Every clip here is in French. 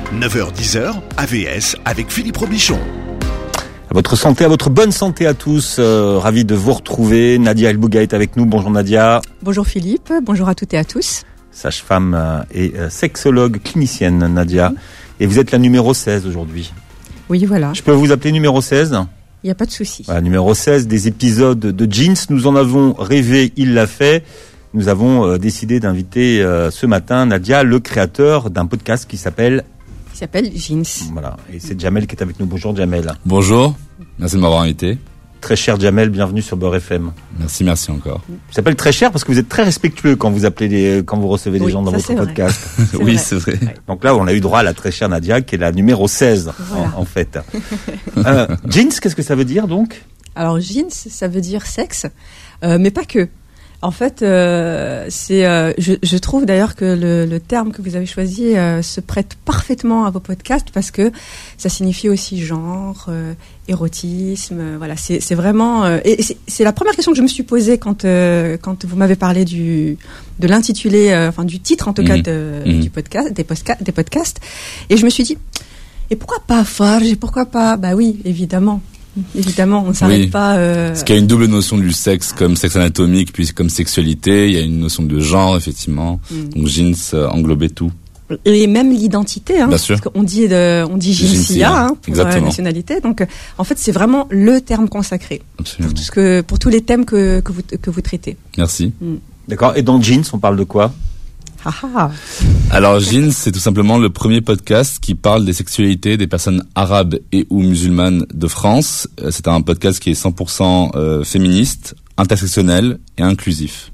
9h-10h, AVS avec Philippe Robichon. À votre santé, à votre bonne santé à tous. Ravi de vous retrouver. Nadia El Bouga est avec nous. Bonjour Nadia. Bonjour Philippe, bonjour à toutes et à tous. Sage-femme et sexologue clinicienne Nadia. Et vous êtes la numéro 16 aujourd'hui. Oui, voilà. Je peux vous appeler numéro 16 ? Il n'y a pas de souci. Voilà, numéro 16 des épisodes de Jeans. Nous en avons rêvé, il l'a fait. Nous avons décidé d'inviter ce matin Nadia, le créateur d'un podcast qui s'appelle Jeans. Voilà, et c'est Jamel qui est avec nous. Bonjour Jamel. Bonjour, merci de m'avoir invité. Très cher Jamel, bienvenue sur Beurre FM. Merci encore. Ça s'appelle très cher parce que vous êtes très respectueux quand vous appelez quand vous recevez des gens dans votre podcast. Oui, c'est vrai. Donc là, on a eu droit à la très chère Nadia, qui est la numéro 16, voilà. en fait. Jeans, qu'est-ce que ça veut dire donc ? Alors jeans, ça veut dire sexe, mais pas que. En fait, je trouve d'ailleurs que le terme que vous avez choisi se prête parfaitement à vos podcasts parce que ça signifie aussi genre, érotisme. Voilà, c'est vraiment. Et c'est la première question que je me suis posée quand vous m'avez parlé de l'intitulé, du titre en tout cas du podcast, des podcasts. Et je me suis dit, et pourquoi pas Farge ? Et pourquoi pas ? Bah oui, évidemment. Évidemment, on ne s'arrête pas. Parce qu'il y a une double notion du sexe, comme sexe anatomique, puis comme sexualité. Il y a une notion de genre, effectivement. Donc jeans englobait tout. Et même l'identité, hein. Bien sûr. Parce qu'on dit jeansia, pour la nationalité. Donc, en fait, c'est vraiment le terme consacré. Absolument. Pour tous les thèmes que vous traitez. Merci. D'accord. Et dans Jeans, on parle de quoi ? Alors Jeans, c'est tout simplement le premier podcast qui parle des sexualités des personnes arabes et ou musulmanes de France. C'est un podcast qui est 100% féministe, intersectionnel et inclusif.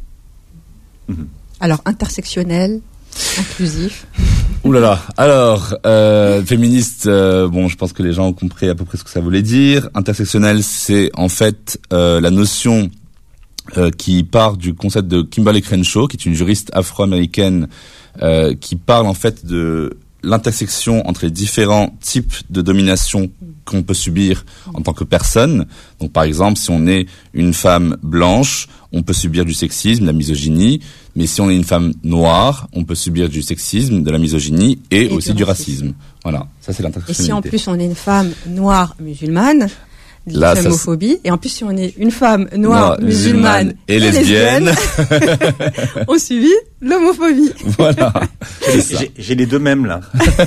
Alors intersectionnel, inclusif. Ouh là là. Alors féministe, je pense que les gens ont compris à peu près ce que ça voulait dire. Intersectionnel, c'est en fait la notion qui part du concept de Kimberly Crenshaw, qui est une juriste afro-américaine qui parle en fait de l'intersection entre les différents types de domination qu'on peut subir en tant que personne. Donc par exemple, si on est une femme blanche, on peut subir du sexisme, de la misogynie, mais si on est une femme noire, on peut subir du sexisme, de la misogynie et aussi du racisme. Voilà, ça c'est l'intersectionnalité. Et si en plus on est une femme noire musulmane, l'islamophobie, et en plus si on est une femme noire, musulmane et lesbienne, on subit l'homophobie. Voilà. J'ai les deux mêmes là.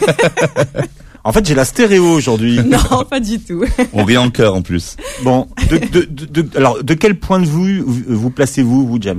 En fait, j'ai la stéréo aujourd'hui. Non, pas du tout. On rit en chœur en plus. Bon, alors de quel point de vue vous placez-vous, Jamel ?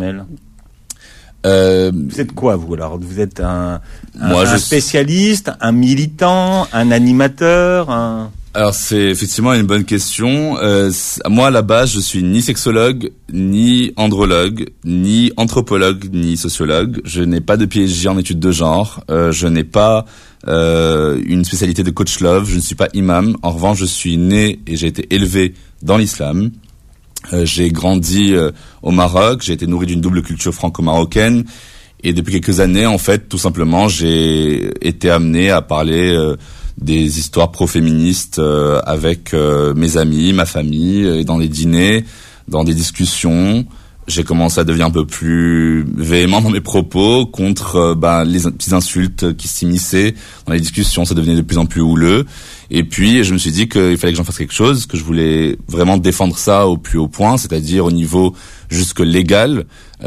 Vous êtes quoi, vous ? Alors, vous êtes un spécialiste, un militant, un animateur, Alors c'est effectivement une bonne question. Moi à la base je suis ni sexologue, ni andrologue, ni anthropologue, ni sociologue. Je n'ai pas de PhD en études de genre. Je n'ai pas une spécialité de coach love. Je ne suis pas imam. En revanche je suis né et j'ai été élevé dans l'islam. J'ai grandi au Maroc. J'ai été nourri d'une double culture franco-marocaine. Et depuis quelques années en fait tout simplement j'ai été amené à parler des histoires pro-féministes avec mes amis, ma famille, et dans les dîners, dans des discussions. J'ai commencé à devenir un peu plus véhément dans mes propos contre les petites insultes qui s'immisçaient dans les discussions. Ça devenait de plus en plus houleux. Et puis, je me suis dit qu'il fallait que j'en fasse quelque chose, que je voulais vraiment défendre ça au plus haut point, c'est-à-dire au niveau jusque légal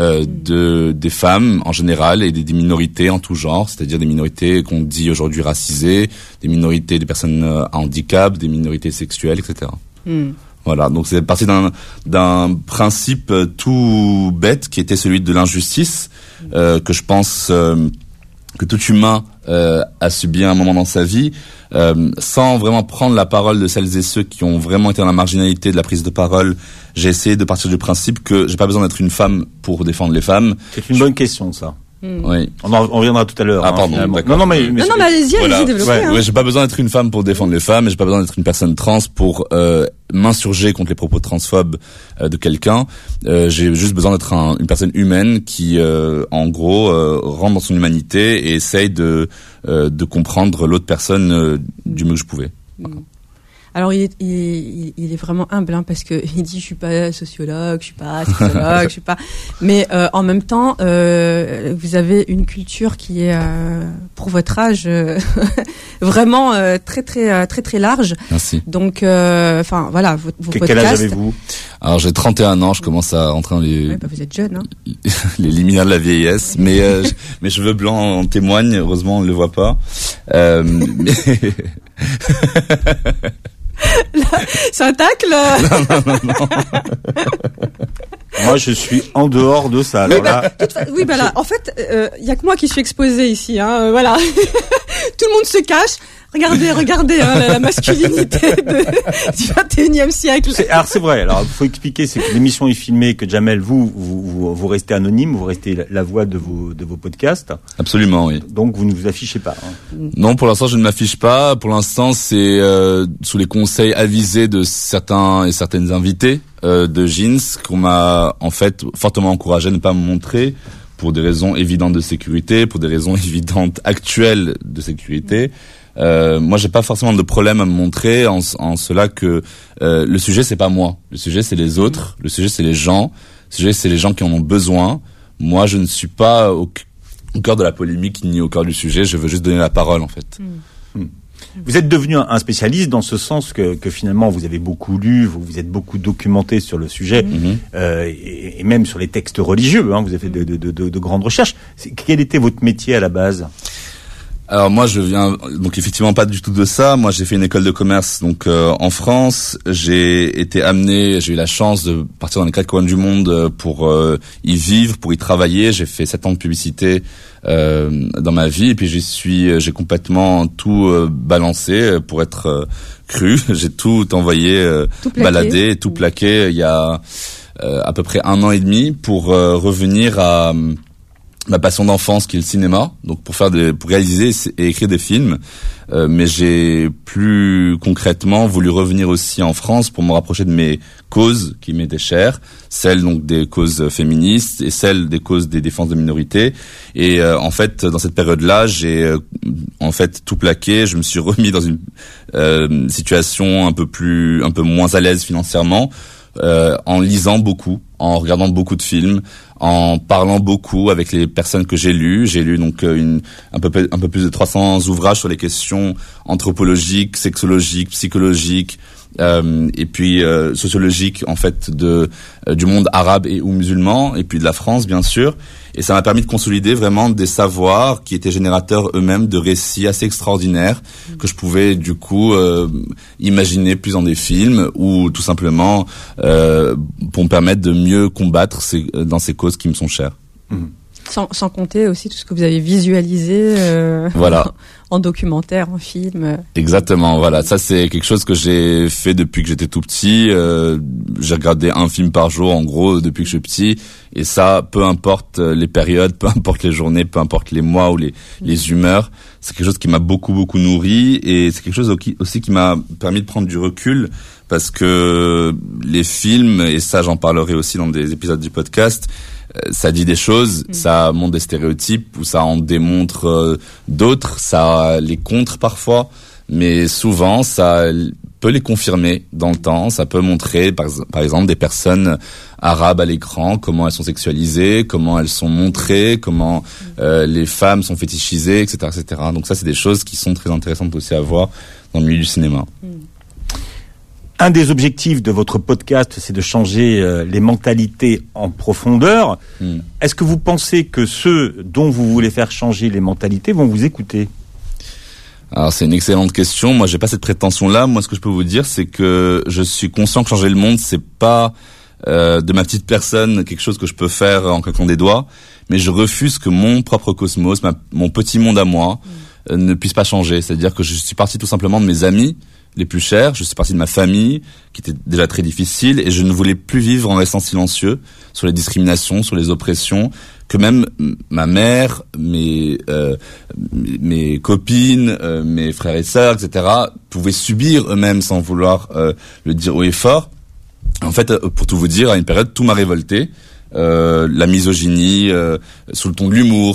des femmes en général et des minorités en tout genre, c'est-à-dire des minorités qu'on dit aujourd'hui racisées, des minorités des personnes à handicap, des minorités sexuelles, etc. Voilà, donc c'est parti d'un principe tout bête qui était celui de l'injustice que je pense que tout humain a subi à un moment dans sa vie, sans vraiment prendre la parole de celles et ceux qui ont vraiment été dans la marginalité de la prise de parole. J'ai essayé de partir du principe que j'ai pas besoin d'être une femme pour défendre les femmes. C'est une bonne question, ça. Oui. On reviendra tout à l'heure. Ah, pardon. Non, mais allez-y, développez. Ouais, j'ai pas besoin d'être une femme pour défendre les femmes, et j'ai pas besoin d'être une personne trans pour m'insurger contre les propos transphobes de quelqu'un. J'ai juste besoin d'être une personne humaine qui, en gros, rentre dans son humanité et essaye de comprendre l'autre personne du mieux que je pouvais. Voilà. Alors il est vraiment humble, hein, parce que il dit je suis pas sociologue, je suis pas sexologue, je suis pas. Mais en même temps, vous avez une culture qui est pour votre âge vraiment très large. Merci. Donc enfin voilà, vos podcasts. Quel âge avez-vous? Alors j'ai 31 ans, je commence à rentrer dans les. Ouais, bah, vous êtes jeune, hein. Les liminaires de la vieillesse, mais mes cheveux blancs en témoignent. Heureusement, on ne le voit pas. Mais... C'est un tacle. Non. Moi, je suis en dehors de ça. Alors là, Oui, bah là, en fait, y a que moi qui suis exposée ici, hein. Voilà, tout le monde se cache. Regardez, hein, la masculinité du 21e siècle. Alors c'est vrai. Alors il faut expliquer, c'est que l'émission est filmée, que Jamel, vous restez anonyme, vous restez la voix de vos podcasts. Absolument, oui. Donc vous ne vous affichez pas. Hein. Non, pour l'instant, je ne m'affiche pas. Pour l'instant, c'est sous les conseils avisés de certains et certaines invités de Jeans qu'on m'a en fait fortement encouragé à ne pas me montrer pour des raisons évidentes de sécurité, pour des raisons évidentes actuelles de sécurité. Moi, j'ai pas forcément de problème à me montrer en cela que le sujet c'est pas moi, le sujet c'est les autres, le sujet c'est les gens, le sujet c'est les gens qui en ont besoin. Moi, je ne suis pas au cœur de la polémique ni au cœur du sujet. Je veux juste donner la parole en fait. Vous êtes devenu un spécialiste dans ce sens que finalement vous avez beaucoup lu, vous êtes beaucoup documenté sur le sujet et même sur les textes religieux. Hein, vous avez fait de grandes recherches. Quel était votre métier à la base? Alors moi je viens donc effectivement pas du tout de ça. Moi j'ai fait une école de commerce donc en France. J'ai eu la chance de partir dans les 4 coins du monde pour y vivre, pour y travailler. J'ai fait 7 ans de publicité dans ma vie et puis j'ai complètement tout balancé pour être cru. J'ai tout envoyé, baladé, tout plaqué il y a à peu près 1 an et demi pour revenir à ma passion d'enfance qui est le cinéma, donc pour réaliser et écrire des films, mais j'ai plus concrètement voulu revenir aussi en France pour me rapprocher de mes causes qui m'étaient chères, celles donc des causes féministes et celles des causes des défenses de minorités. Et en fait, dans cette période-là, j'ai en fait tout plaqué. Je me suis remis dans une situation un peu moins à l'aise financièrement, en lisant beaucoup, en regardant beaucoup de films, en parlant beaucoup avec les personnes que j'ai lues. J'ai lu donc un peu plus de 300 ouvrages sur les questions anthropologiques, sexologiques, psychologiques, et puis sociologiques en fait du monde arabe et ou musulman, et puis de la France bien sûr. Et ça m'a permis de consolider vraiment des savoirs qui étaient générateurs eux-mêmes de récits assez extraordinaires que je pouvais du coup imaginer plus dans des films ou tout simplement pour me permettre de mieux combattre dans ces causes qui me sont chères. Sans compter aussi tout ce que vous avez visualisé voilà. en documentaire, en film. Exactement, voilà. Ça, c'est quelque chose que j'ai fait depuis que j'étais tout petit. J'ai regardé un film par jour, en gros, depuis que je suis petit. Et ça, peu importe les périodes, peu importe les journées, peu importe les mois ou les humeurs, c'est quelque chose qui m'a beaucoup, beaucoup nourri. Et c'est quelque chose aussi qui m'a permis de prendre du recul parce que les films, et ça, j'en parlerai aussi dans des épisodes du podcast, ça dit des choses, ça montre des stéréotypes ou ça en démontre d'autres, ça les contre parfois, mais souvent ça peut les confirmer dans le temps, ça peut montrer par exemple des personnes arabes à l'écran, comment elles sont sexualisées, comment elles sont montrées, comment les femmes sont fétichisées, etc., etc. Donc ça c'est des choses qui sont très intéressantes aussi à voir dans le milieu du cinéma. Un des objectifs de votre podcast, c'est de changer les mentalités en profondeur. Est-ce que vous pensez que ceux dont vous voulez faire changer les mentalités vont vous écouter ? Alors c'est une excellente question. Moi, j'ai pas cette prétention-là. Moi, ce que je peux vous dire, c'est que je suis conscient que changer le monde, c'est pas de ma petite personne quelque chose que je peux faire en claquant des doigts. Mais je refuse que mon propre cosmos, mon petit monde à moi, ne puisse pas changer. C'est-à-dire que je suis parti tout simplement de mes amis les plus chers, je suis parti de ma famille qui était déjà très difficile et je ne voulais plus vivre en restant silencieux sur les discriminations, sur les oppressions que même ma mère, mes copines, mes frères et sœurs, etc. pouvaient subir eux-mêmes sans vouloir le dire haut et fort. En fait, pour tout vous dire, à une période, tout m'a révolté. La misogynie, sous le ton de l'humour,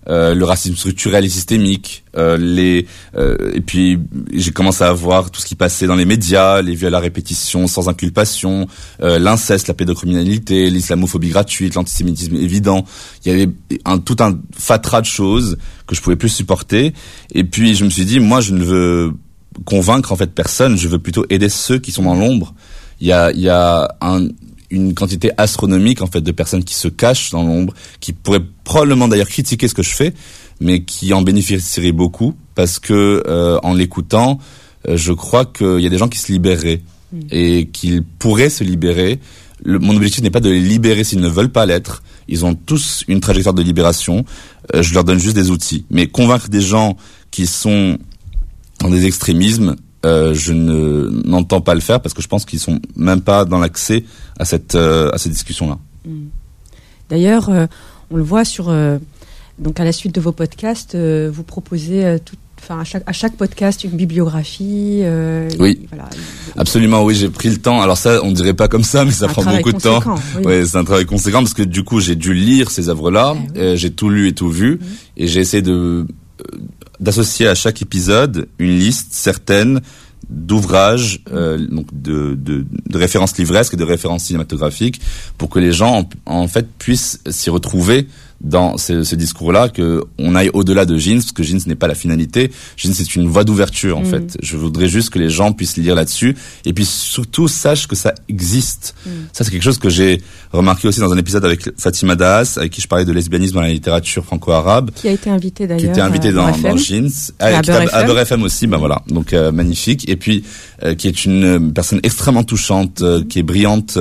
le racisme structurel et systémique, et puis j'ai commencé à voir tout ce qui passait dans les médias, les viols à répétition sans inculpation, l'inceste, la pédocriminalité, l'islamophobie gratuite, l'antisémitisme évident. Il y avait tout un fatras de choses que je pouvais plus supporter. Et puis je me suis dit, moi je ne veux convaincre en fait personne, je veux plutôt aider ceux qui sont dans l'ombre. Il y a une quantité astronomique en fait de personnes qui se cachent dans l'ombre, qui pourraient probablement d'ailleurs critiquer ce que je fais, mais qui en bénéficieraient beaucoup parce que en l'écoutant, je crois qu'il y a des gens qui se libéreraient et qu'ils pourraient se libérer. Mon objectif n'est pas de les libérer s'ils ne veulent pas l'être. Ils ont tous une trajectoire de libération. Je leur donne juste des outils. Mais convaincre des gens qui sont dans des extrémismes, je n'entends pas le faire parce que je pense qu'ils sont même pas dans l'accès à cette discussion-là. D'ailleurs, on le voit donc à la suite de vos podcasts, vous proposez à chaque podcast une bibliographie. Oui, voilà. Absolument, oui, j'ai pris le temps. Alors ça, on dirait pas comme ça, mais ça prend beaucoup de temps. Oui. Ouais, c'est un travail conséquent parce que du coup, j'ai dû lire ces œuvres-là, j'ai tout lu et tout vu, et j'ai essayé d'associer à chaque épisode une liste certaine d'ouvrages, donc de références livresques et de références cinématographiques, pour que les gens en fait puissent s'y retrouver dans ce discours-là, que on aille au-delà de Jeans, parce que Jeans n'est pas la finalité. Jeans, c'est une voie d'ouverture, en fait. Je voudrais juste que les gens puissent lire là-dessus, et puis surtout sachent que ça existe. Ça, c'est quelque chose que j'ai remarqué aussi dans un épisode avec Fatima Daas, avec qui je parlais de lesbianisme dans la littérature franco-arabe. Qui a été invité d'ailleurs. Qui était invité dans Jeans. À Beurre FM aussi, ben voilà. Donc, magnifique. Et puis, qui est une personne extrêmement touchante, qui est brillante,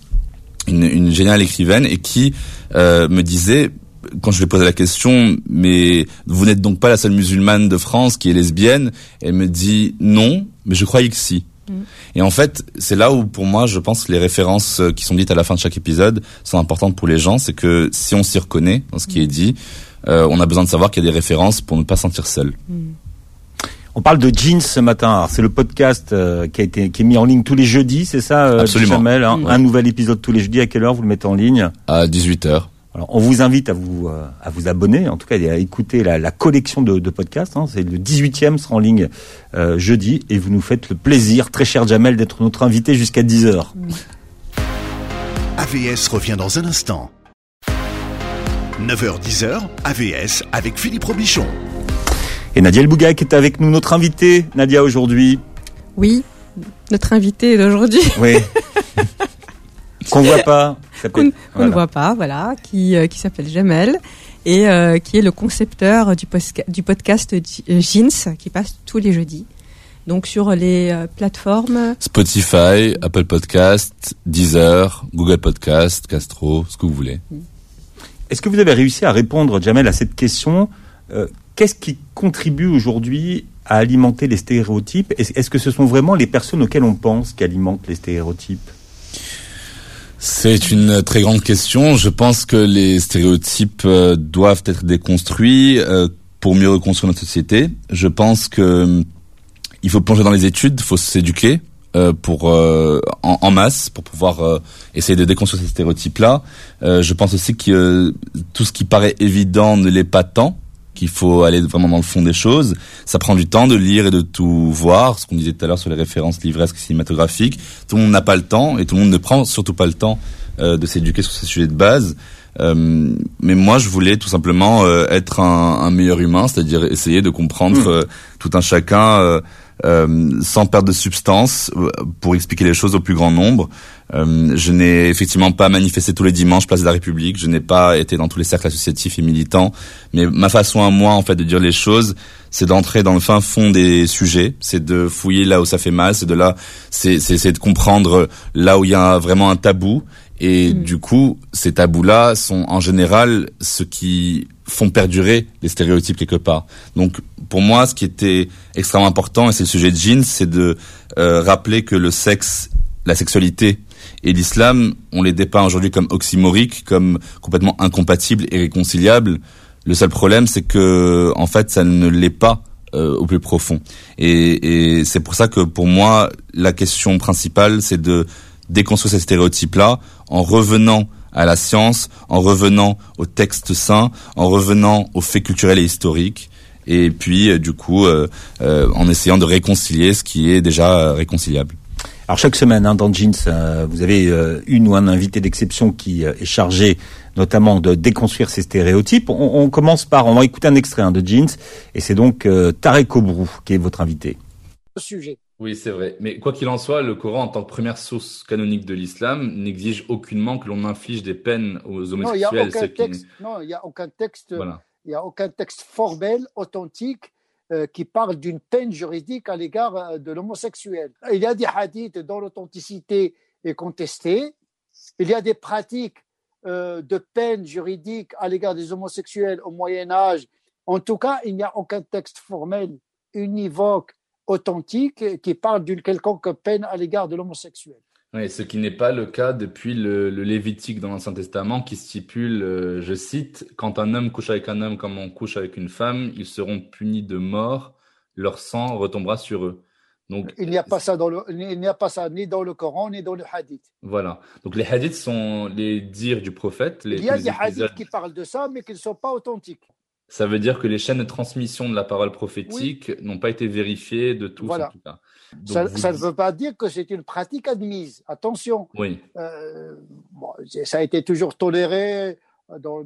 une géniale écrivaine, et qui me disait, quand je lui ai posé la question, mais vous n'êtes donc pas la seule musulmane de France qui est lesbienne? Elle me dit non, mais je croyais que si. Et en fait, c'est là où, pour moi, je pense que les références qui sont dites à la fin de chaque épisode sont importantes pour les gens. C'est que si on s'y reconnaît dans ce qui est dit, on a besoin de savoir qu'il y a des références pour ne pas se sentir seul. On parle de Jeans ce matin. Alors, c'est le podcast qui est mis en ligne tous les jeudis, c'est ça, Absolument. Jamel, hein, un nouvel épisode tous les jeudis. À quelle heure vous le mettez en ligne? À 18h. Alors, on vous invite à vous abonner, en tout cas à écouter la collection de podcasts. Hein. C'est le 18e, sera en ligne jeudi, et vous nous faites le plaisir, très cher Jamel, d'être notre invité jusqu'à 10h. AVS revient dans un instant. 9h-10h, AVS avec Philippe Robichon. Et Nadia El Bougac est avec nous, notre invitée, Nadia, aujourd'hui. Oui, notre invitée d'aujourd'hui. Oui. Qu'on ne voit pas. Qu'on ne voit pas, voilà, qui s'appelle Jamel et qui est le concepteur du podcast Jeans qui passe tous les jeudis. Donc sur les plateformes Spotify, Apple Podcast, Deezer, Google Podcast, Castro, ce que vous voulez. Est-ce que vous avez réussi à répondre, Jamel, à cette question? Qu'est-ce qui contribue aujourd'hui à alimenter les stéréotypes? Est-ce que ce sont vraiment les personnes auxquelles on pense qui alimentent les stéréotypes? C'est une très grande question. Je pense que les stéréotypes doivent être déconstruits pour mieux reconstruire notre société. Je pense que il faut plonger dans les études, il faut s'éduquer en masse pour pouvoir essayer de déconstruire ces stéréotypes-là. Je pense aussi que tout ce qui paraît évident ne l'est pas tant, qu'il faut aller vraiment dans le fond des choses. Ça prend du temps de lire et de tout voir, ce qu'on disait tout à l'heure sur les références livresques et cinématographiques. Tout le monde n'a pas le temps, et tout le monde ne prend surtout pas le temps de s'éduquer sur ces sujets de base. Mais moi, je voulais tout simplement être un meilleur humain, c'est-à-dire essayer de comprendre tout un chacun sans perdre de substance, pour expliquer les choses au plus grand nombre. Je n'ai effectivement pas manifesté tous les dimanches place de la République, je n'ai pas été dans tous les cercles associatifs et militants, mais ma façon à moi, en fait, de dire les choses, c'est d'entrer dans le fin fond des sujets, c'est de fouiller là où ça fait mal, c'est de comprendre là où il y a vraiment un tabou. Et du coup, ces tabous-là sont en général ce qui font perdurer les stéréotypes quelque part. Donc, pour moi, ce qui était extrêmement important, et c'est le sujet de Jeans, c'est de rappeler que le sexe, la sexualité et l'islam, on les dépeint aujourd'hui comme oxymoriques, comme complètement incompatibles et irréconciliables. Le seul problème, c'est que, en fait, ça ne l'est pas au plus profond. Et c'est pour ça que, pour moi, la question principale, c'est de déconstruire ces stéréotypes-là en revenant à la science, en revenant aux textes saints, en revenant aux faits culturels et historiques, et puis du coup en essayant de réconcilier ce qui est déjà réconciliable. Alors chaque semaine dans Jeans, vous avez une ou un invité d'exception qui est chargé notamment de déconstruire ces stéréotypes. On commence par, on va écouter un extrait de Jeans, et c'est donc Tarek Obrou qui est votre invité. Sujet. Oui, c'est vrai. Mais quoi qu'il en soit, le Coran, en tant que première source canonique de l'islam, n'exige aucunement que l'on inflige des peines aux homosexuels. Non, il n'y a aucun texte. Voilà. Il n'y a aucun texte formel, authentique, qui parle d'une peine juridique à l'égard de l'homosexuel. Il y a des hadiths dont l'authenticité est contestée. Il y a des pratiques de peine juridique à l'égard des homosexuels au Moyen-Âge. En tout cas, il n'y a aucun texte formel, univoque, authentique qui parle d'une quelconque peine à l'égard de l'homosexuel. Oui, ce qui n'est pas le cas depuis le Lévitique dans l'Ancien Testament qui stipule, je cite, « Quand un homme couche avec un homme comme on couche avec une femme, ils seront punis de mort, leur sang retombera sur eux. » Donc, il n'y a pas ça ni dans le Coran ni dans le hadith. Voilà. Donc les hadiths sont les dires du prophète. Il y a des hadiths qui parlent de ça, mais qui ne sont pas authentiques. Ça veut dire que les chaînes de transmission de la parole prophétique n'ont pas été vérifiées de tous, en tout cas. Donc ça ne veut pas dire que c'est une pratique admise. Attention. Oui. Ça a été toujours toléré dans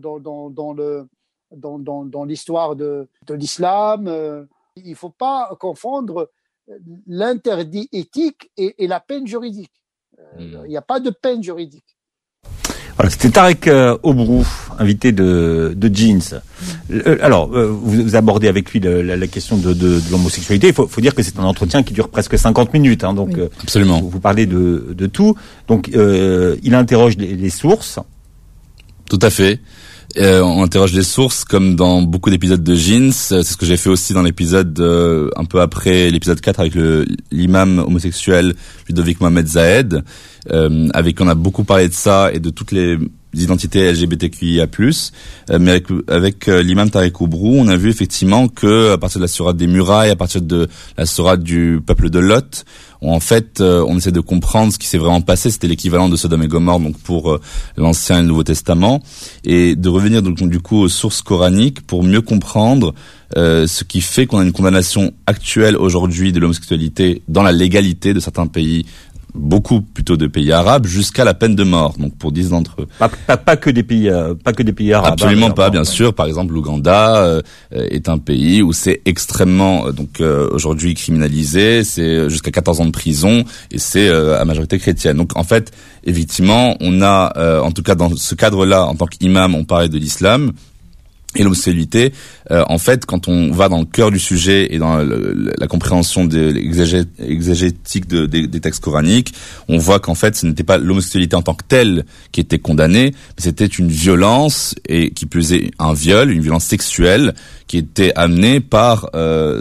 l'histoire de l'islam. Il ne faut pas confondre l'interdit éthique et la peine juridique. Il n'y a pas de peine juridique. Voilà, c'était Tarek Obrou, invité de Jeans. Alors, vous abordez avec lui la question de l'homosexualité. Il faut dire que c'est un entretien qui dure presque 50 minutes. Donc, oui. Absolument. Vous parlez de tout. Donc, il interroge les sources. Tout à fait. On interroge les sources comme dans beaucoup d'épisodes de Jeans. C'est ce que j'ai fait aussi dans l'épisode un peu après l'épisode 4 avec l'imam homosexuel Ludovic Mohamed Zahed, avec qui on a beaucoup parlé de ça et de toutes les identités LGBTQIA+. Mais avec l'imam Tarek Obrou, on a vu effectivement que à partir de la sourate des murailles, à partir de la sourate du peuple de Lot, en fait, on essaie de comprendre ce qui s'est vraiment passé. C'était l'équivalent de Sodome et Gomorrhe, donc pour l'Ancien et le Nouveau Testament, et de revenir donc du coup aux sources coraniques pour mieux comprendre ce qui fait qu'on a une condamnation actuelle aujourd'hui de l'homosexualité dans la légalité de certains pays, beaucoup plutôt de pays arabes, jusqu'à la peine de mort. Donc pour 10 d'entre eux. Pas que des pays arabes. Absolument pas, bien sûr. Par exemple, l'Ouganda est un pays où c'est extrêmement aujourd'hui criminalisé. C'est jusqu'à 14 ans de prison et c'est à majorité chrétienne. Donc en fait, effectivement, on a en tout cas dans ce cadre-là, en tant qu'imam, on parlait de l'islam. Et l'homosexualité, en fait, quand on va dans le cœur du sujet et dans la compréhension exégétique des textes coraniques, on voit qu'en fait, ce n'était pas l'homosexualité en tant que telle qui était condamnée, mais c'était une violence, et qui plus est un viol, une violence sexuelle, qui était amenée par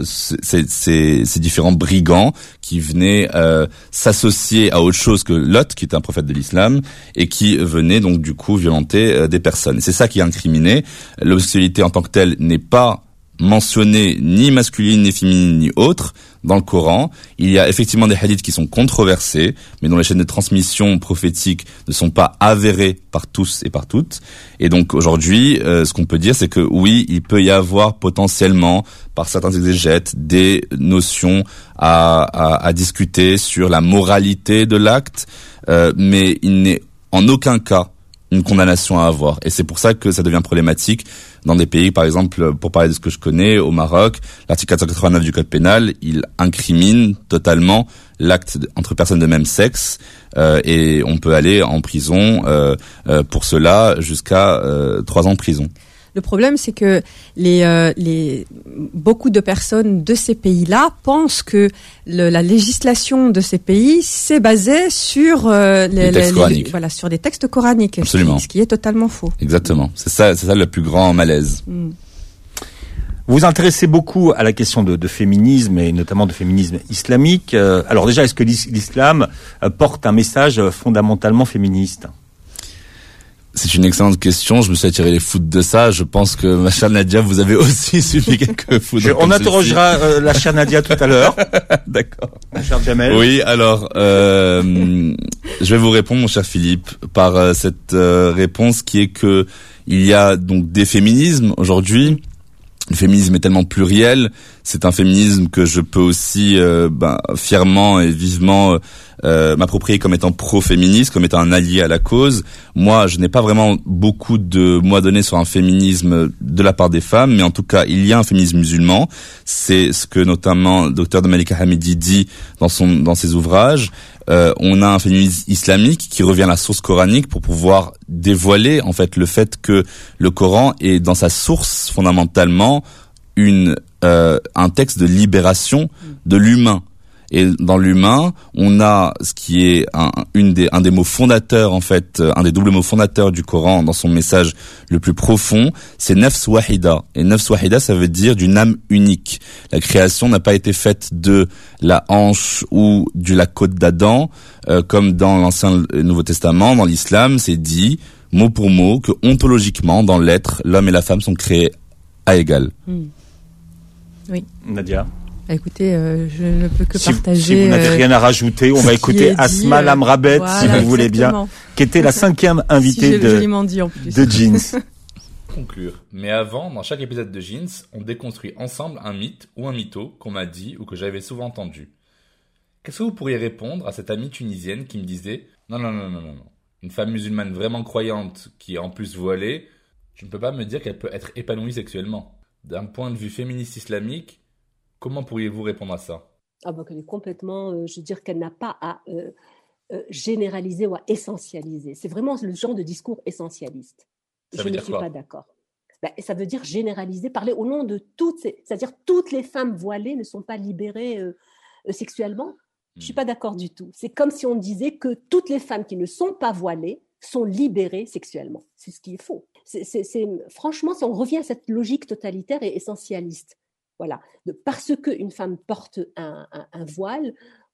ces différents brigands qui venaient s'associer à autre chose que Lot, qui était un prophète de l'islam, et qui venaient donc du coup violenter des personnes. Et c'est ça qui est incriminé. L'homosexualité en tant que telle n'est pas mentionnée ni masculine, ni féminine, ni autre dans le Coran. Il y a effectivement des hadiths qui sont controversés, mais dont les chaînes de transmission prophétique ne sont pas avérées par tous et par toutes. Et donc aujourd'hui, ce qu'on peut dire, c'est que oui, il peut y avoir potentiellement, par certains exégètes, des notions à discuter sur la moralité de l'acte, mais il n'est en aucun cas une condamnation à avoir. Et c'est pour ça que ça devient problématique dans des pays, par exemple, pour parler de ce que je connais, au Maroc, l'article 489 du Code pénal, il incrimine totalement l'acte entre personnes de même sexe, et on peut aller en prison pour cela jusqu'à 3 ans de prison. Le problème, c'est que beaucoup de personnes de ces pays-là pensent que la législation de ces pays s'est basée sur sur des textes coraniques. Absolument. Ce qui est totalement faux. Exactement. C'est ça le plus grand malaise. Vous vous intéressez beaucoup à la question de féminisme, et notamment de féminisme islamique. Alors déjà, est-ce que l'islam porte un message fondamentalement féministe ? C'est une excellente question. Je me suis attiré les foudres de ça. Je pense que ma chère Nadia, vous avez aussi subi quelques foudres. On interrogera la chère Nadia tout à l'heure. D'accord. Ma chère Jamel. Oui, alors, je vais vous répondre, mon cher Philippe, par cette réponse qui est que il y a donc des féminismes aujourd'hui. Le féminisme est tellement pluriel. C'est un féminisme que je peux aussi fièrement et vivement m'approprier comme étant pro-féministe, comme étant un allié à la cause. Moi, je n'ai pas vraiment beaucoup de mots à donner sur un féminisme de la part des femmes, mais en tout cas, il y a un féminisme musulman. C'est ce que notamment Dr Malika Hamidi dit dans ses ouvrages. On a un féminisme islamique qui revient à la source coranique pour pouvoir dévoiler en fait le fait que le Coran est dans sa source fondamentalement un texte de libération de l'humain. Et dans l'humain, on a ce qui est un des mots fondateurs en fait, un des doubles mots fondateurs du Coran dans son message le plus profond, c'est nafs wahida. Et nafs wahida, ça veut dire d'une âme unique. La création n'a pas été faite de la hanche ou de la côte d'Adam, comme dans l'Ancien et Nouveau Testament. Dans l'islam, c'est dit mot pour mot que ontologiquement, dans l'être, l'homme et la femme sont créés à égal. Oui. Nadia. Écoutez, je ne peux que partager. Si vous n'avez rien à rajouter, on va écouter Asma Lamrabet, voilà, si vous voulez bien, qui était la 5e invitée de Jeans. Conclure. Mais avant, dans chaque épisode de Jeans, on déconstruit ensemble un mythe ou un mytho qu'on m'a dit ou que j'avais souvent entendu. Qu'est-ce que vous pourriez répondre à cette amie tunisienne qui me disait « Non. Une femme musulmane vraiment croyante qui est en plus voilée, je ne peux pas me dire qu'elle peut être épanouie sexuellement. » D'un point de vue féministe islamique, comment pourriez-vous répondre à ça ? Qu'elle est complètement, je veux dire qu'elle n'a pas à généraliser ou à essentialiser. C'est vraiment le genre de discours essentialiste. Je ne suis pas d'accord. Ça veut dire généraliser, parler au nom de c'est-à-dire toutes les femmes voilées ne sont pas libérées sexuellement. Je ne suis pas d'accord du tout. C'est comme si on disait que toutes les femmes qui ne sont pas voilées sont libérées sexuellement. C'est ce qui est faux. Franchement, si on revient à cette logique totalitaire et essentialiste, voilà. Parce qu'une femme porte un voile,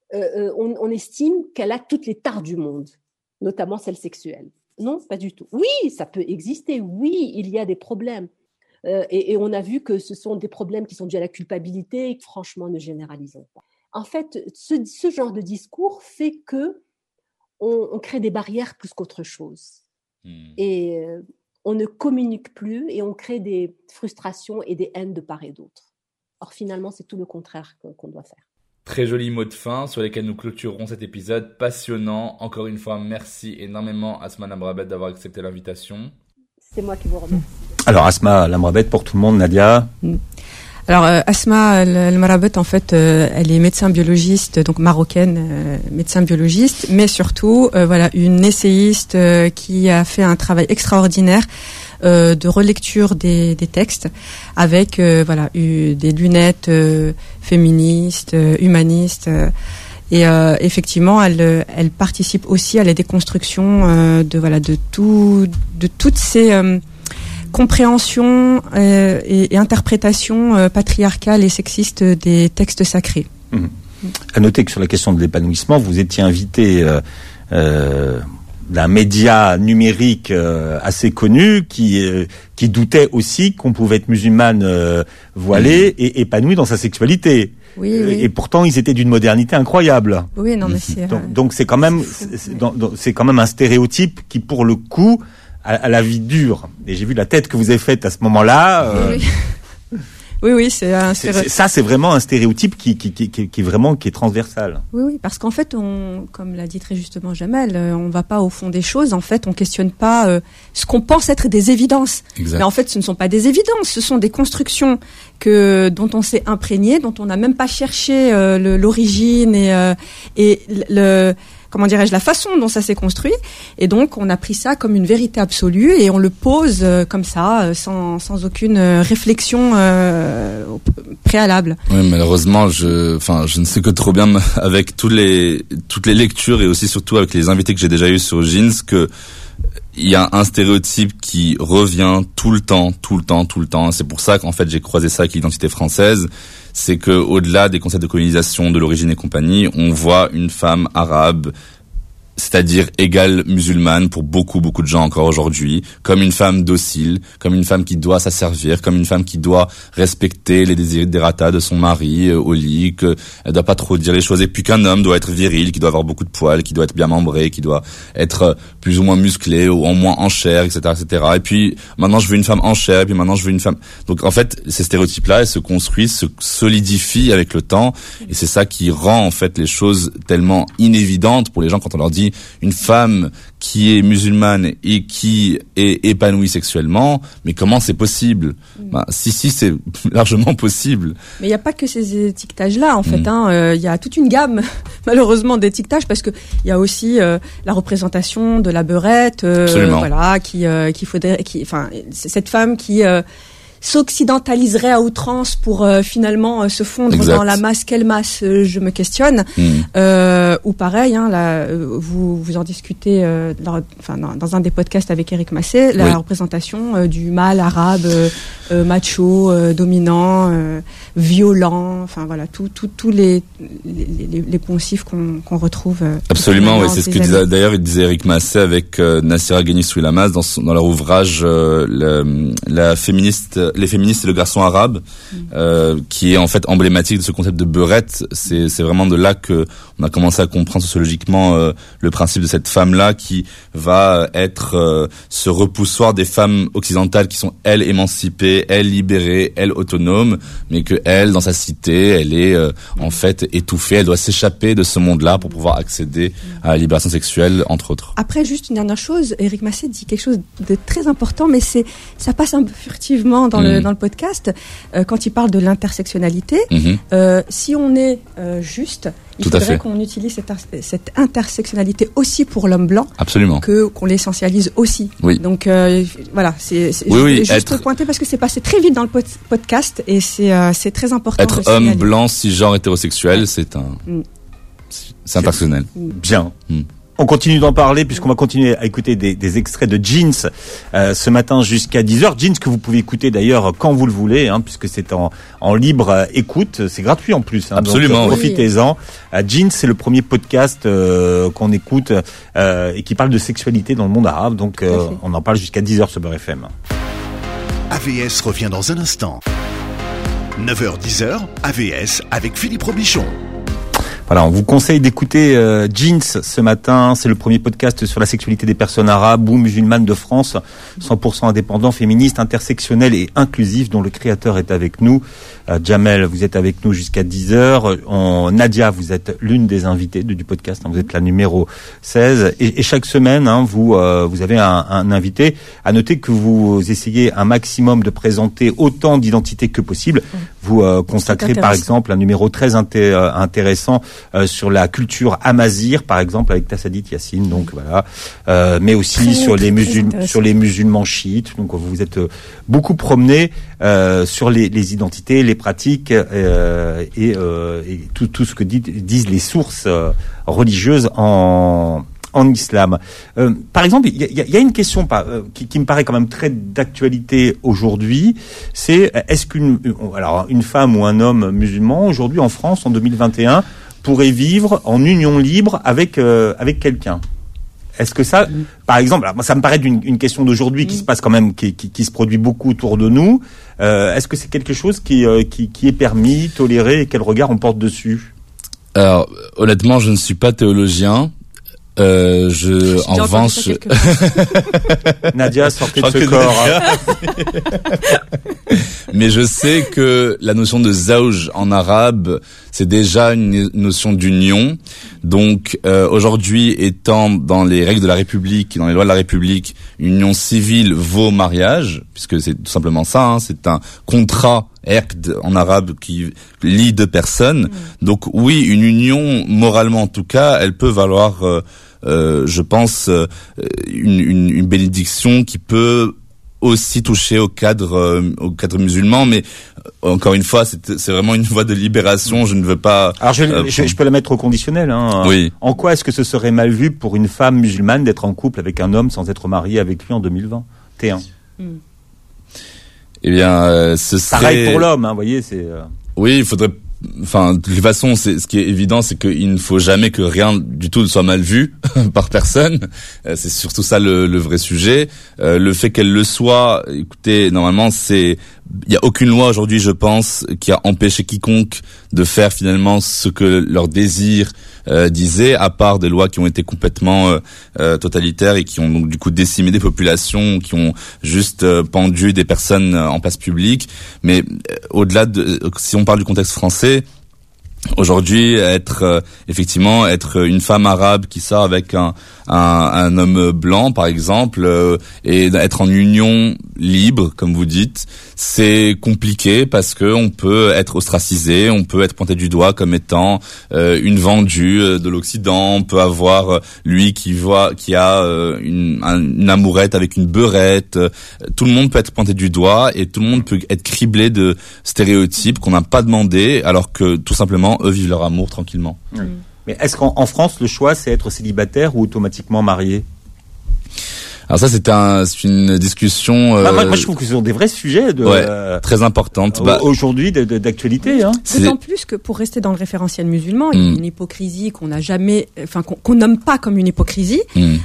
on estime qu'elle a toutes les tares du monde, notamment celles sexuelles. Non, pas du tout. Oui, ça peut exister. Oui, il y a des problèmes. Et on a vu que ce sont des problèmes qui sont dus à la culpabilité. Franchement, ne généralisons pas. En fait, ce genre de discours fait qu'on crée des barrières plus qu'autre chose. Et on ne communique plus et on crée des frustrations et des haines de part et d'autre. Or, finalement, c'est tout le contraire qu'on doit faire. Très joli mot de fin sur lesquels nous clôturerons cet épisode passionnant. Encore une fois, merci énormément Asma Lamrabet d'avoir accepté l'invitation. C'est moi qui vous remercie. Alors, Asma Lamrabet, pour tout le monde, Nadia. Alors, Asma Lamrabet, en fait, elle est médecin biologiste, donc marocaine, médecin biologiste, mais surtout, une essayiste qui a fait un travail extraordinaire de relecture des textes avec des lunettes féministes, humanistes et effectivement elle participe aussi à la déconstruction de toutes ces compréhensions et interprétations patriarcales et sexistes des textes sacrés. À noter que sur la question de l'épanouissement, vous étiez invité d'un média numérique assez connu qui doutait aussi qu'on pouvait être musulmane voilée et épanouie dans sa sexualité. Oui. Et pourtant ils étaient d'une modernité incroyable. Oui, non mais c'est donc c'est quand même un stéréotype qui pour le coup a la vie dure. Et j'ai vu la tête que vous avez faite à ce moment-là. Oui, c'est vraiment un stéréotype qui est transversal. Oui, parce qu'en fait, comme l'a dit très justement Jamel, on va pas au fond des choses. En fait, on questionne pas ce qu'on pense être des évidences. Exact. Mais en fait, ce ne sont pas des évidences, ce sont des constructions dont on s'est imprégné, dont on n'a même pas cherché l'origine et la façon dont ça s'est construit. Et donc, on a pris ça comme une vérité absolue et on le pose comme ça, sans aucune réflexion préalable. Oui, malheureusement, je ne sais que trop bien avec toutes les lectures et aussi surtout avec les invités que j'ai déjà eus sur Jeans que il y a un stéréotype qui revient tout le temps. C'est pour ça qu'en fait, j'ai croisé ça avec l'identité française. C'est que au-delà des concepts de colonisation, de l'origine et compagnie, on voit une femme arabe c'est-à-dire égale musulmane pour beaucoup de gens encore aujourd'hui, comme une femme docile, comme une femme qui doit s'asservir, comme une femme qui doit respecter les desiderata de son mari au lit, qu'elle doit pas trop dire les choses, et puis qu'un homme doit être viril, qui doit avoir beaucoup de poils, qui doit être bien membré, qui doit être plus ou moins musclé, ou en moins en chair, etc., etc. Et puis maintenant je veux une femme en chair, et puis maintenant je veux une femme. Donc en fait ces stéréotypes-là, elles se construisent, se solidifient avec le temps, et c'est ça qui rend en fait les choses tellement inévidentes pour les gens quand on leur dit une femme qui est musulmane et qui est épanouie sexuellement, mais comment c'est possible? Si, c'est largement possible. Mais il n'y a pas que ces étiquetages-là, en fait. Il y a toute une gamme, malheureusement, d'étiquetages, parce que il y a aussi la représentation de la beurette, voilà, cette femme qui s'occidentaliserait à outrance pour finalement se fondre dans la masse. Quelle masse, je me questionne. Ou pareil, vous en discutez dans un des podcasts avec Éric Masset, la représentation du mâle arabe macho, dominant, violent, enfin voilà, tous les poncifs qu'on retrouve. Absolument, oui, c'est ce que il disait Éric Masset avec Nassira Ghani-Souilamas dans leur ouvrage Les féministes et le garçon arabe, qui est en fait emblématique de ce concept de beurette. C'est vraiment de là que on a commencé à comprendre sociologiquement le principe de cette femme-là qui va être ce repoussoir des femmes occidentales qui sont elles émancipées, elles libérées, elles autonomes, mais que elle, dans sa cité, elle est en fait étouffée. Elle doit s'échapper de ce monde-là pour pouvoir accéder à la libération sexuelle, entre autres. Après, juste une dernière chose, Éric Masset dit quelque chose de très important, mais ça passe un peu furtivement dans le podcast, quand il parle de l'intersectionnalité. Si on est juste, il faudrait qu'on utilise cette intersectionnalité aussi pour l'homme blanc. Absolument. Qu'on l'essentialise aussi. Oui. Donc voilà, c'est juste pointer parce que c'est passé très vite dans le podcast et c'est très important. Être homme blanc, cisgenre, hétérosexuel, c'est impersonnel. Bien. On continue d'en parler puisqu'on va continuer à écouter des extraits de Jeans ce matin jusqu'à 10h. Jeans que vous pouvez écouter d'ailleurs quand vous le voulez, puisque c'est en libre écoute. C'est gratuit en plus. Absolument. Donc, profitez-en. Jeans, c'est le premier podcast qu'on écoute et qui parle de sexualité dans le monde arabe. Donc on en parle jusqu'à 10h sur Beurre FM. AVS revient dans un instant. 9h-10h, AVS avec Philippe Robichon. Voilà, on vous conseille d'écouter Jeans ce matin. C'est le premier podcast sur la sexualité des personnes arabes ou musulmanes de France, 100% indépendant, féministe, intersectionnel et inclusif, dont le créateur est avec nous. Jamel, vous êtes avec nous jusqu'à 10h. Nadia, vous êtes l'une des invitées du podcast. Vous êtes la numéro 16. Et chaque semaine, vous avez un invité. À noter que vous essayez un maximum de présenter autant d'identités que possible. Vous consacrez par exemple un numéro très intéressant sur la culture amazigh, par exemple, avec Tassadit Yassine, donc voilà, mais aussi sur les musulmans chiites. Donc vous êtes beaucoup promené sur les identités, les pratiques et tout ce que disent les sources religieuses en islam. Par exemple, il y a une question qui me paraît quand même très d'actualité aujourd'hui, c'est est-ce qu'une femme ou un homme musulman aujourd'hui en France en 2021 pourrait vivre en union libre avec quelqu'un? Est-ce que ça, par exemple, ça me paraît une question d'aujourd'hui qui se passe quand même, qui se produit beaucoup autour de nous. Est-ce que c'est quelque chose qui est permis, toléré, et quel regard on porte dessus? Alors, honnêtement, je ne suis pas théologien. En revanche, Nadia, sortez de ce corps. Mais je sais que la notion de zawj en arabe, c'est déjà une notion d'union. Donc aujourd'hui, étant dans les règles de la République, dans les lois de la République, une union civile vaut mariage, puisque c'est tout simplement ça. C'est un contrat aqd en arabe qui lie deux personnes. Donc oui, une union, moralement en tout cas, elle peut valoir, je pense, une bénédiction qui peut aussi toucher au cadre musulman, mais encore une fois, c'est vraiment une voie de libération. Je ne veux pas. Alors je peux la mettre au conditionnel. Oui. En quoi est-ce que ce serait mal vu pour une femme musulmane d'être en couple avec un homme sans être mariée avec lui en 2020 T1. Eh bien, ce serait pareil pour l'homme, vous voyez, c'est. Oui, il faudrait enfin, de toute façon, ce qui est évident, c'est qu'il ne faut jamais que rien du tout ne soit mal vu par personne. C'est surtout ça le vrai sujet. Le fait qu'elle le soit, écoutez, normalement, il y a aucune loi aujourd'hui, je pense, qui a empêché quiconque de faire finalement ce que leur désir disait, à part des lois qui ont été complètement totalitaires et qui ont donc du coup décimé des populations, qui ont juste pendu des personnes en place publique. Mais au-delà si on parle du contexte français, aujourd'hui, être une femme arabe qui sort avec un homme blanc, par exemple, et être en union libre, comme vous dites, c'est compliqué parce que on peut être ostracisé, on peut être pointé du doigt comme étant une vendue de l'Occident. On peut avoir lui qui a une amourette avec une beurette. Tout le monde peut être pointé du doigt et tout le monde peut être criblé de stéréotypes qu'on n'a pas demandé, alors que tout simplement eux vivent leur amour tranquillement. Mais est-ce qu'en France, le choix, c'est être célibataire ou automatiquement marié ? Alors ça, c'est une discussion. Moi, je trouve que ce sont des vrais sujets très importantes. Aujourd'hui, d'actualité. Hein. D'autant plus que pour rester dans le référentiel musulman, il y a une hypocrisie qu'on n'a jamais, qu'on nomme pas comme une hypocrisie,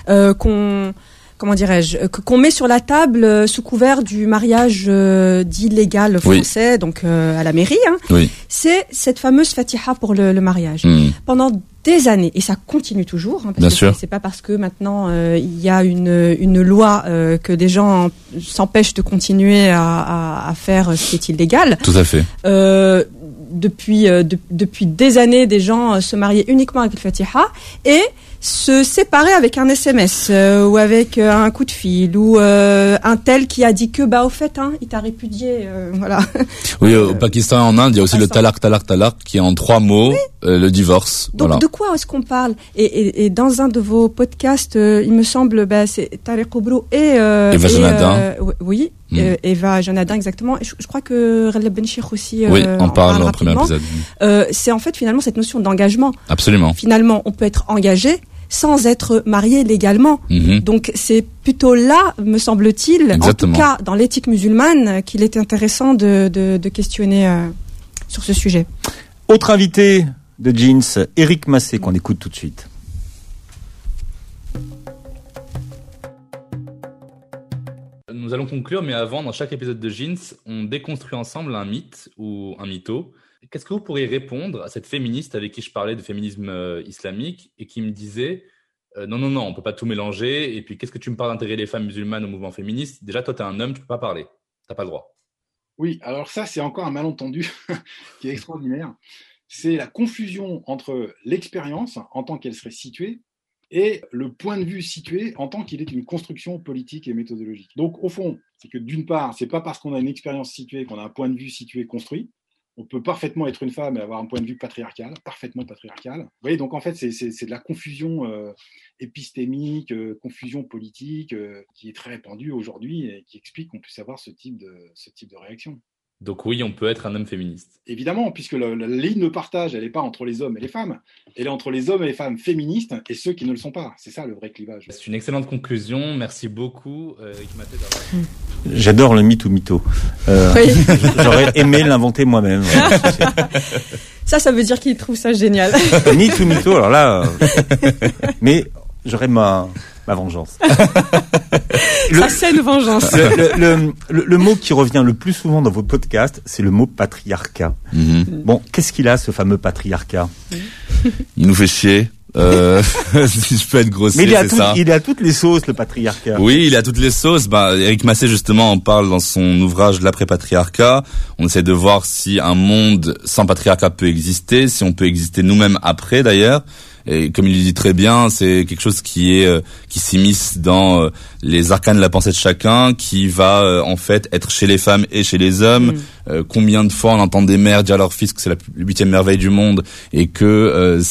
qu'on met sur la table sous couvert du mariage dit légal français, donc à la mairie. C'est cette fameuse fatiha pour le mariage. Pendant des années, et ça continue toujours, parce que c'est pas parce que maintenant il y a une loi que des gens s'empêchent de continuer à faire ce qui est illégal. Tout à fait. Depuis des années, des gens se mariaient uniquement avec le fatiha et se séparer avec un SMS ou avec un coup de fil ou un tel qui a dit que au fait il t'a répudié, voilà. Oui, au Pakistan et en Inde, il y a aussi le talaq qui est en 3 mots, le divorce. Donc de quoi est-ce qu'on parle? Et dans un de vos podcasts, il me semble, c'est Tariq Oubrou et Eva Janadin. Oui. Eva Janadin, exactement. Je crois que Raleb Ben Cheikh aussi en parle en premier épisode. C'est en fait finalement cette notion d'engagement. Absolument. Finalement, on peut être engagé sans être marié légalement. Donc c'est plutôt là, me semble-t-il, en tout cas dans l'éthique musulmane, qu'il est intéressant de questionner sur ce sujet. Autre invité de Jeans, Éric Massé, qu'on écoute tout de suite. Nous allons conclure, mais avant, dans chaque épisode de Jeans, on déconstruit ensemble un mythe ou un mytho. Qu'est-ce que vous pourriez répondre à cette féministe avec qui je parlais de féminisme islamique et qui me disait non, on peut pas tout mélanger, et puis qu'est-ce que tu me parles d'intégrer les femmes musulmanes au mouvement féministe? Déjà, toi, t'es un homme, tu peux pas parler, t'as pas le droit. Oui, alors ça, c'est encore un malentendu qui est extraordinaire. C'est la confusion entre l'expérience en tant qu'elle serait située et le point de vue situé en tant qu'il est une construction politique et méthodologique. Donc, au fond, c'est que d'une part, c'est pas parce qu'on a une expérience située qu'on a un point de vue situé construit. On peut parfaitement être une femme et avoir un point de vue patriarcal, parfaitement patriarcal. Vous voyez, donc en fait, c'est de la confusion épistémique, confusion politique, qui est très répandue aujourd'hui et qui explique qu'on puisse avoir ce type de réaction. Donc oui, on peut être un homme féministe. Évidemment, puisque la ligne de partage, elle n'est pas entre les hommes et les femmes, elle est entre les hommes et les femmes féministes et ceux qui ne le sont pas. C'est ça le vrai clivage. C'est une excellente conclusion. Merci beaucoup, Éric Massé, d'avoir... J'adore le mythe ou mytho. Oui. J'aurais aimé l'inventer moi-même. Ça veut dire qu'il trouve ça génial. Mythe ou mytho, alors là... mais j'aurais ma vengeance. Sa saine vengeance. Le mot qui revient le plus souvent dans vos podcasts, c'est le mot patriarcat. Bon, qu'est-ce qu'il a, ce fameux patriarcat? Il nous fait chier. Si je peux être grossier, mais il est à toutes les sauces, le patriarcat. Oui, il est à toutes les sauces. Éric Massé, justement, en parle dans son ouvrage L'après-patriarcat. On essaie de voir si un monde sans patriarcat peut exister, si on peut exister nous-mêmes après, d'ailleurs. Et comme il le dit très bien, c'est quelque chose qui s'immisce dans les arcanes de la pensée de chacun, qui va en fait être chez les femmes et chez les hommes. Combien de fois on entend des mères dire à leur fils que c'est la 8e merveille du monde et que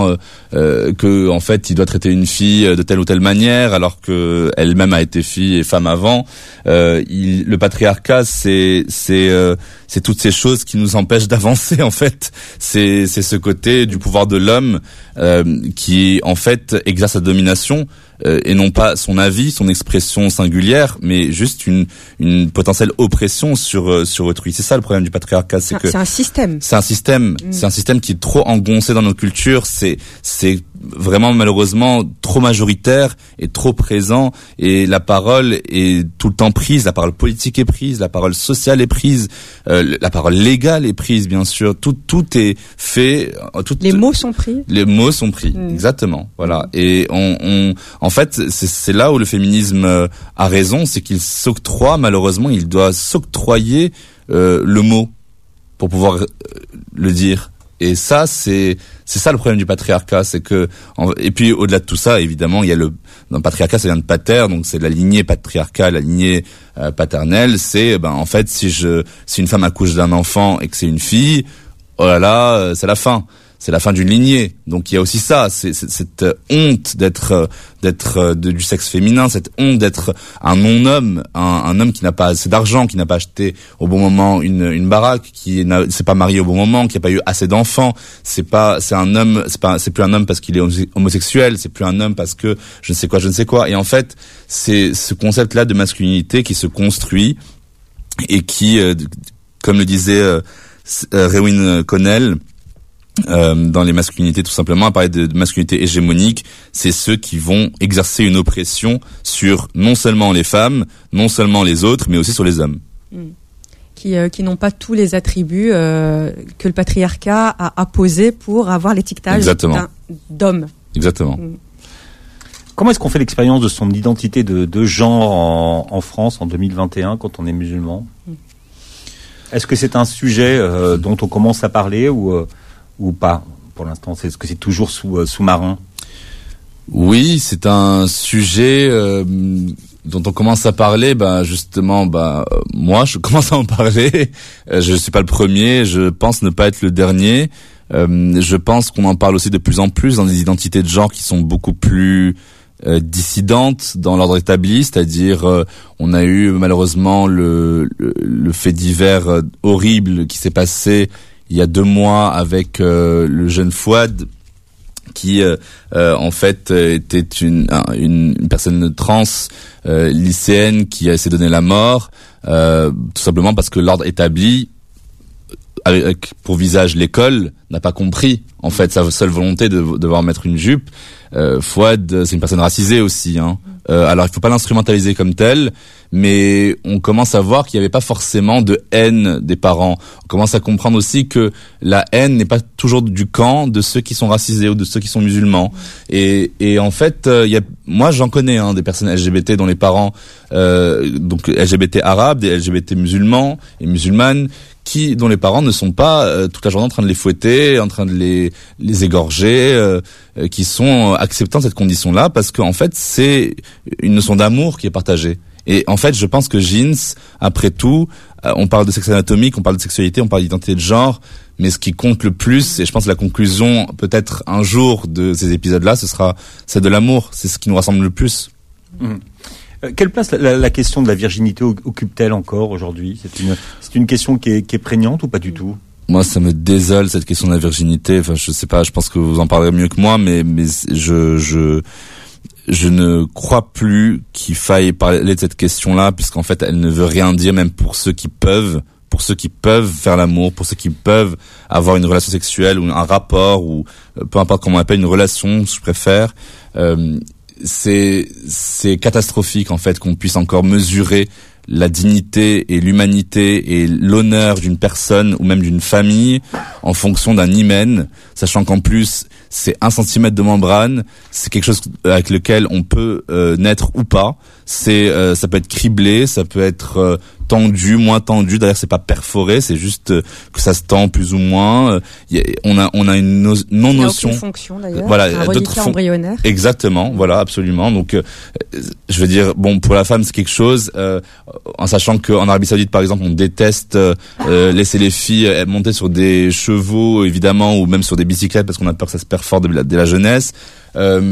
que en fait il doit traiter une fille de telle ou telle manière alors que elle-même a été fille et femme avant. Le patriarcat, c'est toutes ces choses qui nous empêchent d'avancer en fait. C'est ce côté du pouvoir de l'homme qui en fait exerce sa domination et non pas son avis, son expression singulière, mais juste une potentielle oppression sur autrui. C'est ça le problème du patriarcat, c'est un système. C'est un système, c'est un système qui est trop engoncé dans nos cultures, c'est vraiment malheureusement trop majoritaire et trop présent, et la parole est tout le temps prise, la parole politique est prise, la parole sociale est prise, la parole légale est prise, bien sûr, tout est fait, les mots sont pris. Les mots sont pris, exactement. Voilà. Et en fait, c'est là où le féminisme a raison, c'est qu'il s'octroie, malheureusement, il doit s'octroyer le mot pour pouvoir le dire. Et ça, c'est ça le problème du patriarcat, c'est que et puis au-delà de tout ça, évidemment, il y a dans le patriarcat, ça vient de pater, donc c'est la lignée patriarcale, la lignée paternelle. C'est en fait, si une femme accouche d'un enfant et que c'est une fille, oh là là, c'est la fin. C'est la fin d'une lignée. Donc il y a aussi ça, c'est cette honte d'être du sexe féminin, cette honte d'être un non-homme, un homme qui n'a pas assez d'argent, qui n'a pas acheté au bon moment une baraque, qui s'est pas marié au bon moment, qui n'a pas eu assez d'enfants. C'est un homme, c'est plus un homme parce qu'il est homosexuel, c'est plus un homme parce que je ne sais quoi. Et en fait, c'est ce concept-là de masculinité qui se construit et qui, comme le disait Rewin Connell, dans les masculinités, tout simplement, à parler de masculinité hégémonique, c'est ceux qui vont exercer une oppression sur non seulement les femmes, non seulement les autres, mais aussi sur les hommes. Qui n'ont pas tous les attributs que le patriarcat a apposés pour avoir l'étiquetage d'homme. Exactement. Comment est-ce qu'on fait l'expérience de son identité de genre en France en 2021 quand on est musulman ? Est-ce que c'est un sujet dont on commence à parler ou pas pour l'instant? Est-ce que c'est toujours sous-marin? Oui, c'est un sujet dont on commence à parler. Justement, moi, je commence à en parler. Je suis pas le premier. Je pense ne pas être le dernier. Je pense qu'on en parle aussi de plus en plus dans des identités de genre qui sont beaucoup plus dissidentes dans l'ordre établi, c'est-à-dire on a eu malheureusement le fait divers horrible qui s'est passé il y a 2 mois avec le jeune Fouad qui en fait était une personne trans lycéenne qui s'est donné la mort tout simplement parce que l'ordre établi avec pour visage l'école n'a pas compris en fait sa seule volonté de devoir mettre une jupe. Fouad, c'est une personne racisée aussi, alors il faut pas l'instrumentaliser comme tel, mais on commence à voir qu'il n'y avait pas forcément de haine des parents. On commence à comprendre aussi que la haine n'est pas toujours du camp de ceux qui sont racisés ou de ceux qui sont musulmans. Et en fait, moi j'en connais des personnes LGBT dont les parents, donc LGBT arabes, des LGBT musulmans et musulmanes, dont les parents ne sont pas toute la journée en train de les fouetter, en train de les égorger, qui sont acceptants de cette condition-là, parce qu'en fait c'est une notion d'amour qui est partagée. Et en fait, je pense que Jeans, après tout, on parle de sexe anatomique, on parle de sexualité, on parle d'identité de genre, mais ce qui compte le plus, et je pense que la conclusion peut-être un jour de ces épisodes-là, c'est de l'amour, c'est ce qui nous rassemble le plus. Quelle place la question de la virginité occupe-t-elle encore aujourd'hui? C'est une question qui est prégnante ou pas du tout? Moi, ça me désole cette question de la virginité. Enfin, je sais pas. Je pense que vous en parlerez mieux que moi, mais je ne crois plus qu'il faille parler de cette question-là, puisqu'en fait, elle ne veut rien dire, même pour ceux qui peuvent faire l'amour, pour ceux qui peuvent avoir une relation sexuelle ou un rapport ou peu importe comment on appelle, une relation, je préfère. C'est catastrophique en fait qu'on puisse encore mesurer la dignité et l'humanité et l'honneur d'une personne ou même d'une famille en fonction d'un hymen, sachant qu'en plus c'est 1 centimètre de membrane, c'est quelque chose avec lequel on peut naître ou pas. Ça peut être criblé, ça peut être tendu, moins tendu. D'ailleurs, c'est pas perforé, c'est juste que ça se tend plus ou moins. On a une non-notion. Il y a aucune fonction d'ailleurs. Voilà, un reliquat embryonnaire. Exactement, voilà, absolument. Donc, je veux dire, bon, pour la femme, c'est quelque chose. En sachant qu'en Arabie Saoudite, par exemple, on déteste laisser les filles monter sur des chevaux, évidemment, ou même sur des bicyclettes, parce qu'on a peur que ça se perfore dès la jeunesse.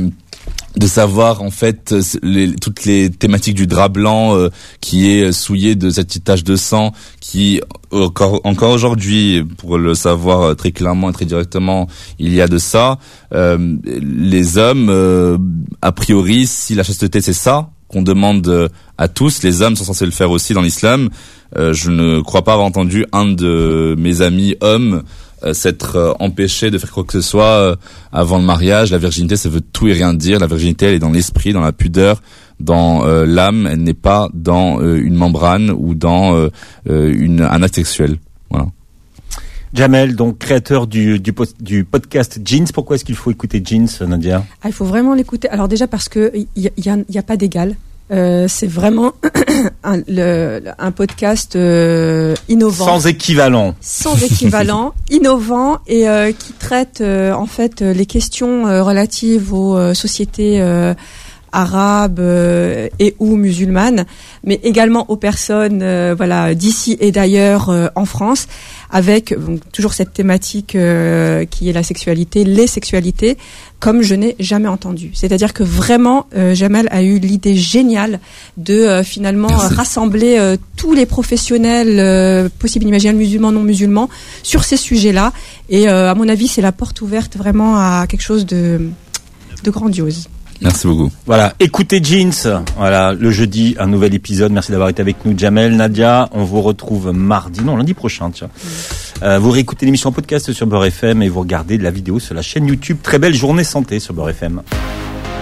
de savoir en fait toutes les thématiques du drap blanc qui est souillé de cette tache de sang, qui encore aujourd'hui, pour le savoir très clairement et très directement, il y a de ça. Les hommes, a priori, si la chasteté c'est ça qu'on demande à tous, les hommes sont censés le faire aussi dans l'islam. Je ne crois pas avoir entendu un de mes amis hommes s'être empêché de faire quoi que ce soit avant le mariage. La virginité, ça veut tout et rien dire. La virginité, elle est dans l'esprit, dans la pudeur, dans l'âme. Elle n'est pas dans une membrane ou dans un acte sexuel. Voilà. Jamel, donc créateur du podcast Jeans. Pourquoi est-ce qu'il faut écouter Jeans, Nadia ? Il faut vraiment l'écouter. Alors déjà parce que il y a pas d'égal. C'est vraiment un podcast innovant, sans équivalent, innovant et qui traite en fait les questions relatives aux sociétés arabes et ou musulmanes, mais également aux personnes d'ici et d'ailleurs en France, avec toujours cette thématique qui est la sexualité, les sexualités, comme je n'ai jamais entendu. C'est-à-dire que vraiment, Jamel a eu l'idée géniale de finalement rassembler tous les professionnels possibles, imaginables, musulmans, non musulmans, sur ces sujets-là. Et à mon avis, c'est la porte ouverte vraiment à quelque chose de grandiose. Merci beaucoup. Voilà, écoutez Jeans. Voilà, le jeudi, un nouvel épisode. Merci d'avoir été avec nous, Jamel, Nadia. On vous retrouve lundi prochain, tiens. Vous réécoutez l'émission en podcast sur Beurre FM et vous regardez la vidéo sur la chaîne YouTube. Très belle journée santé sur Beurre FM.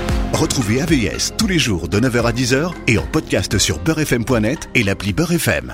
Retrouvez AVS tous les jours de 9h à 10h et en podcast sur beurrefm.net et l'appli Beurre FM.